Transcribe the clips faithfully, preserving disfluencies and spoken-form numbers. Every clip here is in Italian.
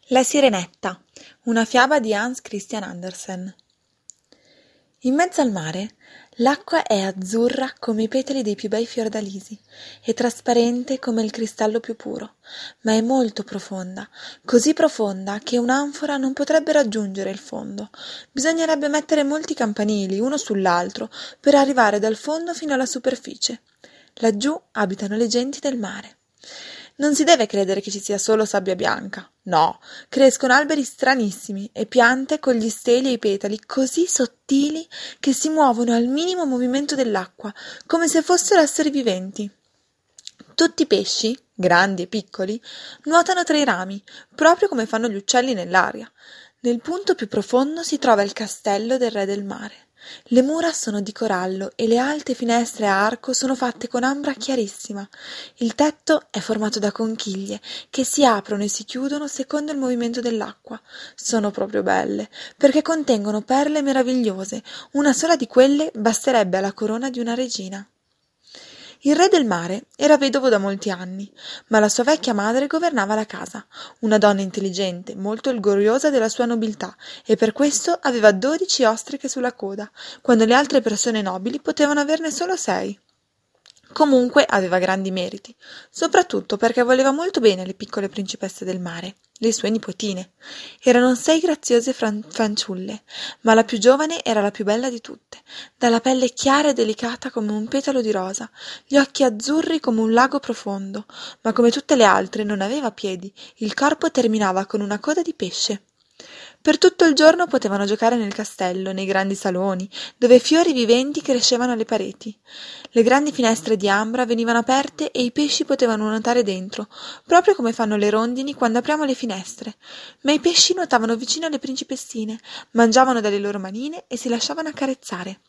La Sirenetta, una fiaba di Hans Christian Andersen. In mezzo al mare, l'acqua è azzurra come i petali dei più bei fiordalisi e trasparente come il cristallo più puro, ma è molto profonda, così profonda che un'anfora non potrebbe raggiungere il fondo. Bisognerebbe mettere molti campanili, uno sull'altro, per arrivare dal fondo fino alla superficie. Laggiù abitano le genti del mare. Non si deve credere che ci sia solo sabbia bianca. No, crescono alberi stranissimi e piante con gli steli e i petali così sottili che si muovono al minimo movimento dell'acqua, come se fossero esseri viventi. Tutti i pesci, grandi e piccoli, nuotano tra i rami, proprio come fanno gli uccelli nell'aria. Nel punto più profondo si trova il castello del re del mare. Le mura sono di corallo e le alte finestre a arco sono fatte con ambra chiarissima. Il tetto è formato da conchiglie che si aprono e si chiudono secondo il movimento dell'acqua. Sono proprio belle, perché contengono perle meravigliose. Una sola di quelle basterebbe alla corona di una regina. Il re del mare era vedovo da molti anni, ma la sua vecchia madre governava la casa, una donna intelligente, molto orgogliosa della sua nobiltà, e per questo aveva dodici ostriche sulla coda, quando le altre persone nobili potevano averne solo sei. Comunque aveva grandi meriti, soprattutto perché voleva molto bene le piccole principesse del mare, le sue nipotine. Erano sei graziose fran- fanciulle, ma la più giovane era la più bella di tutte, dalla pelle chiara e delicata come un petalo di rosa, gli occhi azzurri come un lago profondo, ma come tutte le altre non aveva piedi, il corpo terminava con una coda di pesce. Per tutto il giorno potevano giocare nel castello, nei grandi saloni, dove fiori viventi crescevano alle pareti. Le grandi finestre di ambra venivano aperte e i pesci potevano nuotare dentro, proprio come fanno le rondini quando apriamo le finestre. Ma i pesci nuotavano vicino alle principessine, mangiavano dalle loro manine e si lasciavano accarezzare.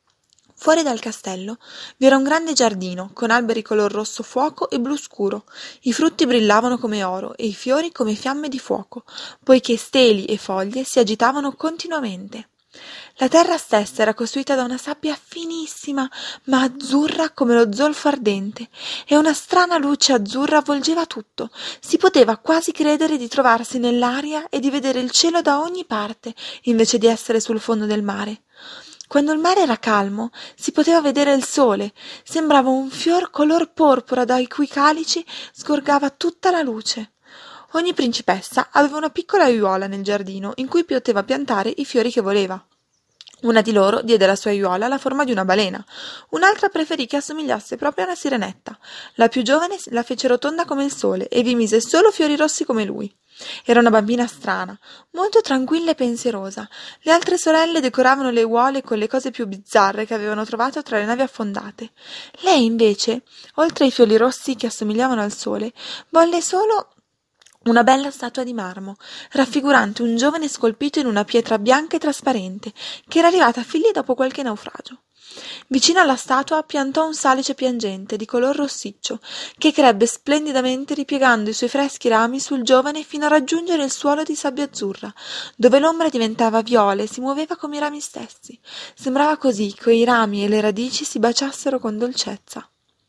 Fuori dal castello vi era un grande giardino, con alberi color rosso fuoco e blu scuro. I frutti brillavano come oro e i fiori come fiamme di fuoco, poiché steli e foglie si agitavano continuamente. La terra stessa era costruita da una sabbia finissima, ma azzurra come lo zolfo ardente, e una strana luce azzurra avvolgeva tutto. Si poteva quasi credere di trovarsi nell'aria e di vedere il cielo da ogni parte, invece di essere sul fondo del mare. Quando il mare era calmo, si poteva vedere il sole, sembrava un fior color porpora dai cui calici sgorgava tutta la luce. Ogni principessa aveva una piccola aiuola nel giardino in cui poteva piantare i fiori che voleva. Una di loro diede alla sua aiuola la forma di una balena, un'altra preferì che assomigliasse proprio a una sirenetta. La più giovane la fece rotonda come il sole e vi mise solo fiori rossi come lui. Era una bambina strana, molto tranquilla e pensierosa. Le altre sorelle decoravano le aiuole con le cose più bizzarre che avevano trovato tra le navi affondate. Lei, invece, oltre ai fiori rossi che assomigliavano al sole, volle solo una bella statua di marmo, raffigurante un giovane scolpito in una pietra bianca e trasparente, che era arrivata a figli dopo qualche naufragio. Vicino alla statua piantò un salice piangente di color rossiccio, che crebbe splendidamente ripiegando i suoi freschi rami sul giovane fino a raggiungere il suolo di sabbia azzurra, dove l'ombra diventava viola e si muoveva come i rami stessi. Sembrava così che i rami e le radici si baciassero con dolcezza.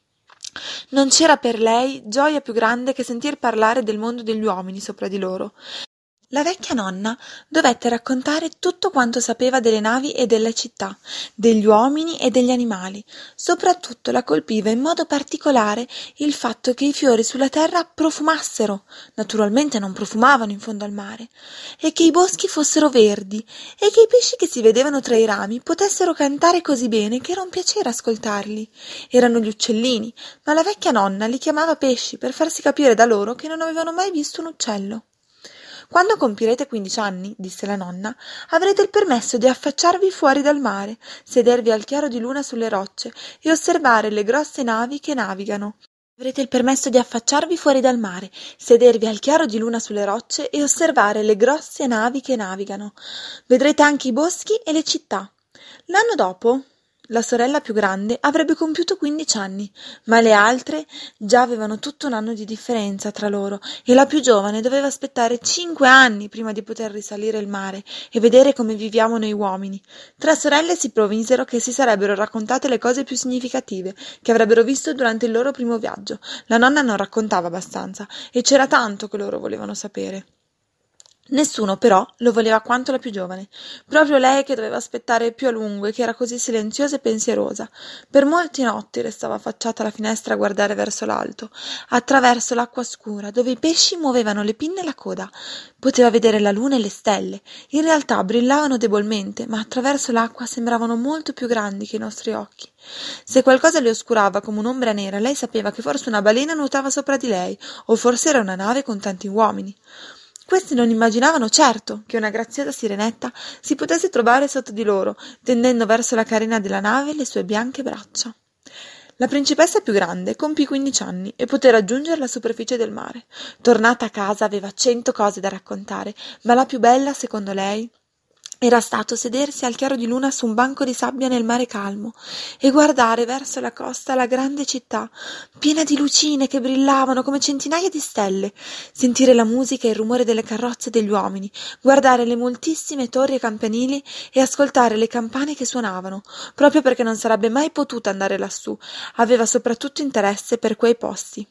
Non c'era per lei gioia più grande che sentir parlare del mondo degli uomini sopra di loro. La vecchia nonna dovette raccontare tutto quanto sapeva delle navi e delle città, degli uomini e degli animali. Soprattutto la colpiva in modo particolare il fatto che i fiori sulla terra profumassero, naturalmente non profumavano in fondo al mare, e che i boschi fossero verdi, e che i pesci che si vedevano tra i rami potessero cantare così bene che era un piacere ascoltarli. Erano gli uccellini, ma la vecchia nonna li chiamava pesci per farsi capire da loro che non avevano mai visto un uccello. «Quando compirete quindici anni», disse la nonna, «avrete il permesso di affacciarvi fuori dal mare, sedervi al chiaro di luna sulle rocce e osservare le grosse navi che navigano. Avrete il permesso di affacciarvi fuori dal mare, sedervi al chiaro di luna sulle rocce e osservare le grosse navi che navigano. Vedrete anche i boschi e le città». L'anno dopo la sorella più grande avrebbe compiuto quindici anni, ma le altre già avevano tutto un anno di differenza tra loro e la più giovane doveva aspettare cinque anni prima di poter risalire il mare e vedere come viviamo noi uomini. Tre sorelle si promisero che si sarebbero raccontate le cose più significative che avrebbero visto durante il loro primo viaggio. La nonna non raccontava abbastanza e c'era tanto che loro volevano sapere. Nessuno, però, lo voleva quanto la più giovane, proprio lei che doveva aspettare più a lungo e che era così silenziosa e pensierosa. Per molte notti restava affacciata alla finestra a guardare verso l'alto, attraverso l'acqua scura, dove i pesci muovevano le pinne e la coda. Poteva vedere la luna e le stelle. In realtà brillavano debolmente, ma attraverso l'acqua sembravano molto più grandi che i nostri occhi. Se qualcosa le oscurava come un'ombra nera, lei sapeva che forse una balena nuotava sopra di lei, o forse era una nave con tanti uomini. Questi non immaginavano certo che una graziosa sirenetta si potesse trovare sotto di loro, tendendo verso la carena della nave le sue bianche braccia. La principessa più grande compì quindici anni e poté raggiungere la superficie del mare. Tornata a casa aveva cento cose da raccontare, ma la più bella, secondo lei, era stato sedersi al chiaro di luna su un banco di sabbia nel mare calmo e guardare verso la costa la grande città, piena di lucine che brillavano come centinaia di stelle, sentire la musica e il rumore delle carrozze degli uomini, guardare le moltissime torri e campanili e ascoltare le campane che suonavano, proprio perché non sarebbe mai potuta andare lassù, aveva soprattutto interesse per quei posti.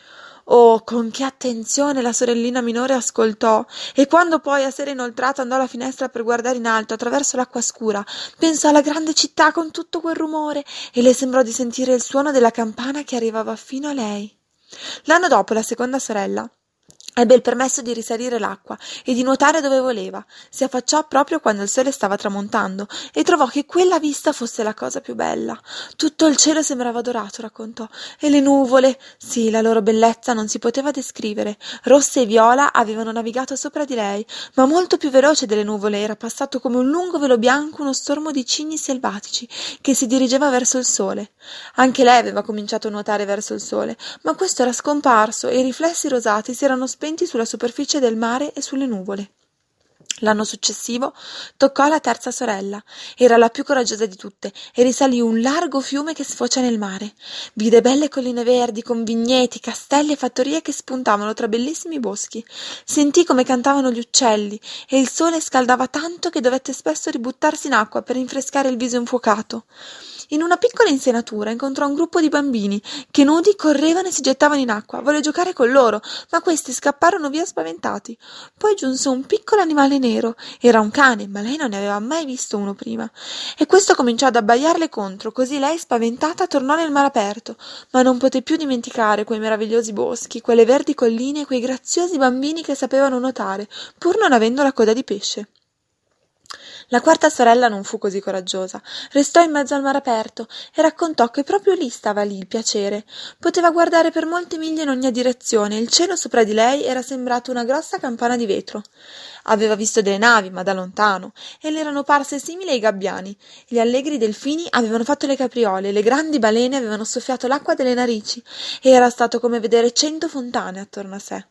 Oh, con che attenzione la sorellina minore ascoltò, e quando poi a sera inoltrata andò alla finestra per guardare in alto attraverso l'acqua scura, pensò alla grande città con tutto quel rumore e le sembrò di sentire il suono della campana che arrivava fino a lei. L'anno dopo la seconda sorella ebbe il permesso di risalire l'acqua e di nuotare dove voleva. Si affacciò proprio quando il sole stava tramontando e trovò che quella vista fosse la cosa più bella. Tutto il cielo sembrava dorato, raccontò, e le nuvole, sì, la loro bellezza non si poteva descrivere. Rosse e viola avevano navigato sopra di lei, ma molto più veloce delle nuvole era passato come un lungo velo bianco uno stormo di cigni selvatici che si dirigeva verso il sole. Anche lei aveva cominciato a nuotare verso il sole, ma questo era scomparso e i riflessi rosati si erano spenti sulla superficie del mare e sulle nuvole. L'anno successivo toccò alla terza sorella. Era la più coraggiosa di tutte e risalì un largo fiume che sfocia nel mare. Vide belle colline verdi con vigneti, castelli e fattorie che spuntavano tra bellissimi boschi. Sentì come cantavano gli uccelli e il sole scaldava tanto che dovette spesso ributtarsi in acqua per rinfrescare il viso infuocato. In una piccola insenatura incontrò un gruppo di bambini che nudi correvano e si gettavano in acqua. Volle giocare con loro, ma questi scapparono via spaventati. Poi giunse un piccolo animale nero. Era un cane, ma lei non ne aveva mai visto uno prima. E questo cominciò ad abbaiarle contro, così lei, spaventata, tornò nel mare aperto, ma non poté più dimenticare quei meravigliosi boschi, quelle verdi colline e quei graziosi bambini che sapevano nuotare, pur non avendo la coda di pesce. La quarta sorella non fu così coraggiosa, restò in mezzo al mare aperto e raccontò che proprio lì stava lì il piacere. Poteva guardare per molte miglia in ogni direzione e il cielo sopra di lei era sembrato una grossa campana di vetro. Aveva visto delle navi, ma da lontano, e le erano parse simili ai gabbiani. Gli allegri delfini avevano fatto le capriole, le grandi balene avevano soffiato l'acqua delle narici, e era stato come vedere cento fontane attorno a sé.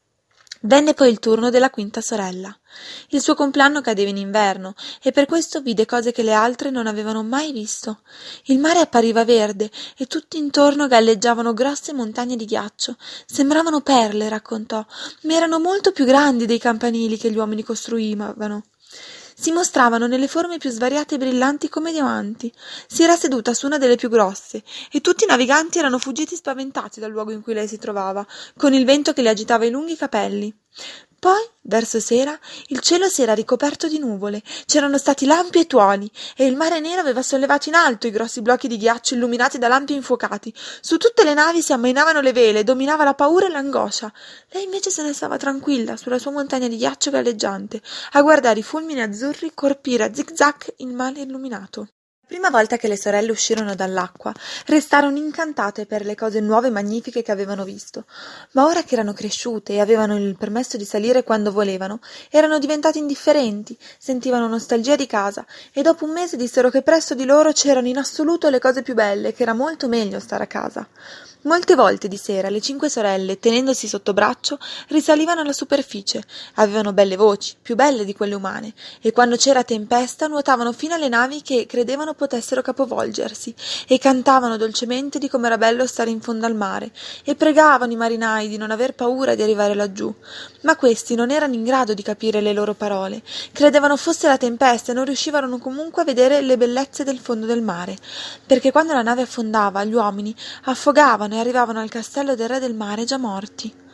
Venne poi il turno della quinta sorella. Il suo compleanno cadeva in inverno e per questo vide cose che le altre non avevano mai visto. Il mare appariva verde e tutto intorno galleggiavano grosse montagne di ghiaccio. Sembravano perle, raccontò, ma erano molto più grandi dei campanili che gli uomini costruivano. Si mostravano nelle forme più svariate e brillanti come diamanti. Si era seduta su una delle più grosse e tutti i naviganti erano fuggiti spaventati dal luogo in cui lei si trovava, con il vento che le agitava i lunghi capelli. Poi, verso sera, il cielo si era ricoperto di nuvole, c'erano stati lampi e tuoni, e il mare nero aveva sollevato in alto i grossi blocchi di ghiaccio illuminati da lampi infuocati. Su tutte le navi si ammainavano le vele, dominava la paura e l'angoscia. Lei invece se ne stava tranquilla, sulla sua montagna di ghiaccio galleggiante, a guardare i fulmini azzurri colpire a zig-zag il mare illuminato. La prima volta che le sorelle uscirono dall'acqua, restarono incantate per le cose nuove e magnifiche che avevano visto, ma ora che erano cresciute e avevano il permesso di salire quando volevano, erano diventate indifferenti, sentivano nostalgia di casa e dopo un mese dissero che presso di loro c'erano in assoluto le cose più belle e che era molto meglio stare a casa. Molte volte di sera le cinque sorelle, tenendosi sotto braccio, risalivano alla superficie. Avevano belle voci, più belle di quelle umane, e quando c'era tempesta nuotavano fino alle navi che credevano potessero capovolgersi, e cantavano dolcemente di com'era bello stare in fondo al mare, e pregavano i marinai di non aver paura di arrivare laggiù. Ma questi non erano in grado di capire le loro parole, credevano fosse la tempesta e non riuscivano comunque a vedere le bellezze del fondo del mare, perché quando la nave affondava, gli uomini affogavano e arrivavano al castello del re del mare già morti.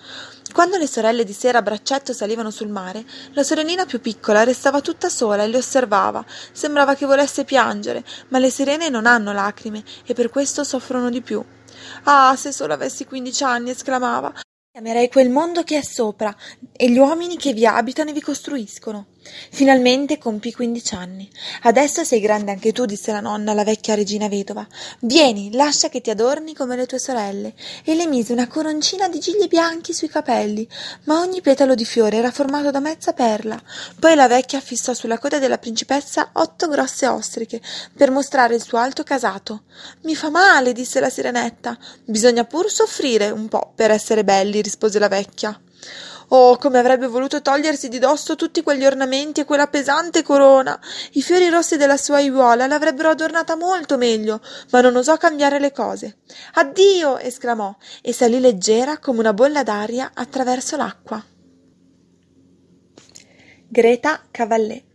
Quando le sorelle di sera a braccetto salivano sul mare, la sorellina più piccola restava tutta sola e le osservava. Sembrava che volesse piangere, ma le sirene non hanno lacrime e per questo soffrono di più. «Ah, se solo avessi quindici anni!» esclamava. «Amerei quel mondo che è sopra e gli uomini che vi abitano e vi costruiscono». Finalmente compì quindici anni. «Adesso sei grande anche tu», disse la nonna alla vecchia regina vedova. «Vieni, lascia che ti adorni come le tue sorelle». E le mise una coroncina di gigli bianchi sui capelli, ma ogni petalo di fiore era formato da mezza perla. Poi la vecchia fissò sulla coda della principessa otto grosse ostriche per mostrare il suo alto casato. «Mi fa male», disse la sirenetta. «Bisogna pur soffrire un po' per essere belli», rispose la vecchia. Oh, come avrebbe voluto togliersi di dosso tutti quegli ornamenti e quella pesante corona! I fiori rossi della sua aiuola l'avrebbero adornata molto meglio, ma non osò cambiare le cose. «Addio!» esclamò e salì leggera come una bolla d'aria attraverso l'acqua. Greta Cavallé.